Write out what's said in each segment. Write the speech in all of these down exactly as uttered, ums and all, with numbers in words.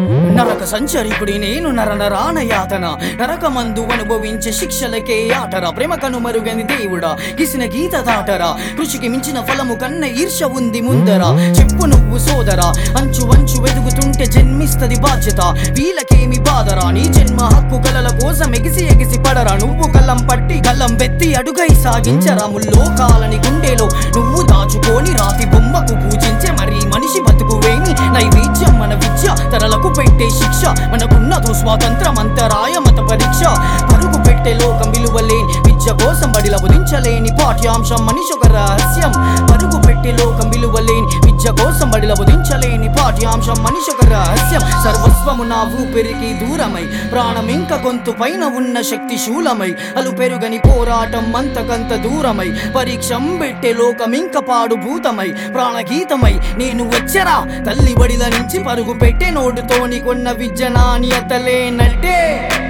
నరక సంచరికుడి నేను నర నరాన యాతన నరకమందు అనుభవించే శిక్షలకే ఆటరా ప్రేమ కనుమరుగని దేవుడా గిసిన గీత దాటరా కృషికి మించిన ఫలము కన్న ఈర్ష ఉంది ముందరా చెప్పు నువ్వు సోదరా అంచు అంచు వెదుగుతుంటే జన్మిస్తది బాధ్యత వీళ్ళకేమి బాధరా నీ జన్మ హక్కు కలల కోసం ఎగిసి ఎగిసి పడరా నువ్వు కళ్ళం పట్టి కళ్ళం బెత్తి అడుగై సాగించరా ముల్లోకాలని గుండెలో నువ్వు దాచుకొని రాతి బొమ్మకు పూజించే మరి మనిషి బతుకువేమి నైవేద్యం మన విద్య తరలకు పెట్టే శిక్ష మనకున్నదో స్వాతంత్రం అంతరాయ మత పరీక్ష పరుగు పెట్టే లోకం విలువలేని విద్య కోసం బడిల బోధించలేని పాఠ్యాంశం మనిషి ఒక రహస్యం పరుగు పెట్టే లోకం విలువలేని విద్య కోసం బడిల బోధించలేని పాఠ్యాంశం మనిషి ఒక రహస్యం సర్వస్వము నా ఊపిరికి దూరమై ప్రాణం ఇంక గొంతు పైన ఉన్న శక్తి శూలమై అలు పెరుగని పోరాటం అంతకంత దూరమై పరీక్షం పెట్టే లోకం ఇంక పాడు భూతమై ప్రాణగీతమై నేను వచ్చరా తల్లి బడిల నుంచి పరుగు పెట్టే నోటుతోని కొన్న విద్య నాణ్యతలేనట్టే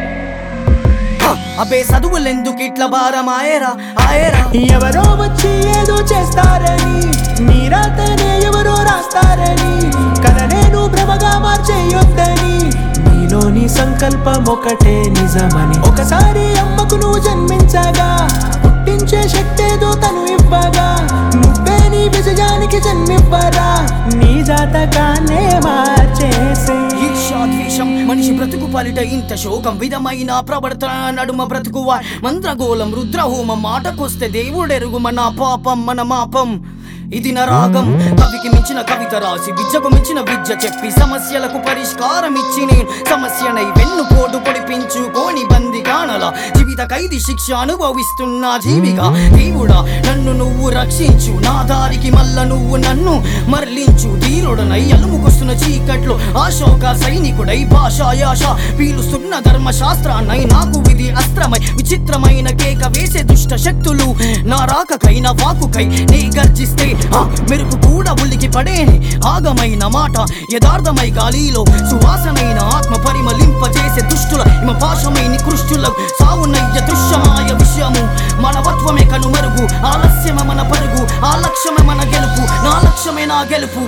అబే చదువులెందుకు ఇట్లా భారం ఆయరా ఆయరా ఎవరో వచ్చి ఏదో చేస్తారని మీరాతనే ఎవరో రాస్తారని కల నేను భ్రమగా మార్చేయొద్దని నీలోని సంకల్పం ఒకటే నిజమని ఒకసారి అమ్మకు నువ్వు జన్మించగా పుట్టించే శక్తేదో తను ఇవ్వగా నువ్వే నీ విజయానికి జన్మివ్వరా నీ జాతకాన్నే మార్చేసే ఈర్ష్యాద్వేషం మనిషి బ్రతుకు పలిట ఇంత శోకం విధమైన ప్రవర్తన నడుమ బ్రతుకువా మంత్రగోళం రుద్రహోమం మాటకొస్తే దేవుడెరుగు మన పాపం మన మాపం ఇది నా రాగం కవికి మించిన కవిత రాసి విద్యకు మించిన విద్య చెప్పి సమస్యలకు పరిష్కారం ఇచ్చి నేను సమస్యనై వెన్ను పోటు పొడిపించుకోని బంది కానల జీవిత ఖైదీ శిక్ష అనుభవిస్తున్నా జీవిగా దేవుడా నన్ను నువ్వు రక్షించు నా దారికి మల్ల నువ్వు నన్ను మరలించు ధీరుడనై అలుముకొస్తున్న చీకట్లో అశోక సైనికుడై భాషాయాష పీలుస్తున్న ధర్మశాస్త్రాన్నై నాకు విధి అస్త్రమై విచిత్రమైన కేక వేసే దుష్ట శక్తులు నా రాకకై నా వాకుకై నీ గర్జిస్తే ఆ మెరుపు కూడా ఉల్లికి పడేని ఆగమైన మాట యథార్థమై గాలిలో సువాసనైన ఆత్మ పరిమళింపజేసే దుష్టుల ఇమ పాశమై నికృష్టులకు సావునయ్య దృశ్యమాయ విషయము మనవత్వమే కనుమరుగు ఆలస్యమే మన పరుగు ఆ లక్ష్యమే మన గెలుపు నా లక్ష్యమే నా గెలుపు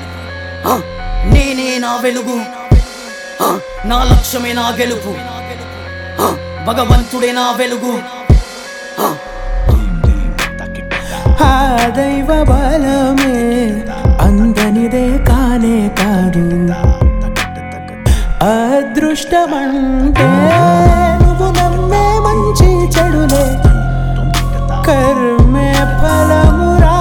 నేనే నా వెలుగు నా లక్ష్యమే నా గెలుపు భగవంతుడే నా వెలుగు ఆ దైవ బలమే అందనిదే కానే కాదు అదృష్టమంటే నువ్వు నమ్మే మంచి చెడులే కర్మే ఫలమురా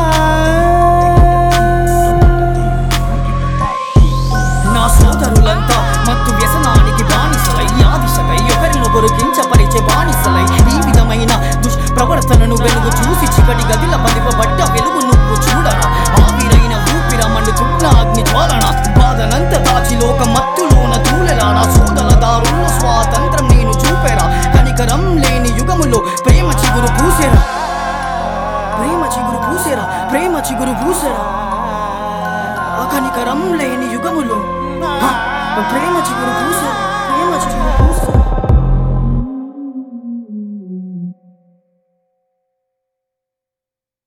నా సోదరులంతా మత్తు వ్యసనానికి బానిసలై ఆదిశకై ఒకరినొకరు కించపరిచే బానిసలై ఈ విధమైన దుష్ప్రవర్తనను వెలుగు చూసి చికటి గదిల పదిపబడ్డ వెలుగు నువ్వు చూడరా ఆవిరైన ఊపిర మండుతున్న అగ్ని జ్వాలన బాధనంత దాచి లోక మత్తులోన తూలెలా నా సోదర దారుణ స్వాతంత్రం నేను చూపెరా కనికరం లేని యుగములో ప్రేమ చిగురు పూసెరా ప్రేమ చిగురు పూసెరా ప్రేమ చిగురు పూసెరా ఆ కనికరం లేని యుగములో ప్రేమ చిగురు పూసెరా ప్రేమ చిగురు పూసెరా